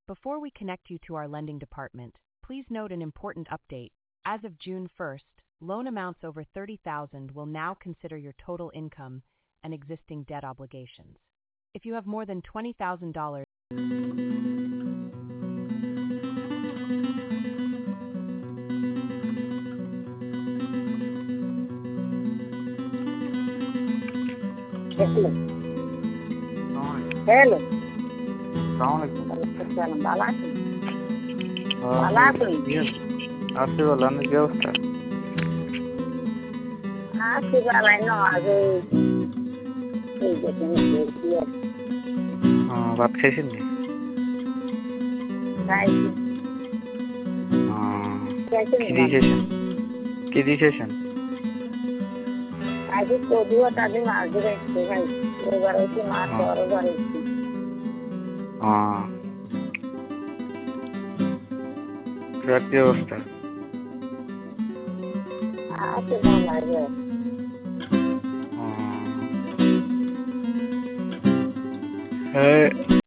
Before we connect you to our lending department, please note an important update. As of June 1st, loan amounts over $30,000 will now consider your total income and existing debt obligations. If you have more than $20,000, Hello. Hello. Salam alaikum. आपसे बोला ना क्या होता है? आपसे बोला ना आगे ठीक है ठीक है हाँ बात कैसी नहीं? हाँ किसी सेशन आज तो दिवस आदमी मार दे रहे थे भाई ये बार उसी मार तो और बार उसी हाँ क्या होता है? आपसे बोला है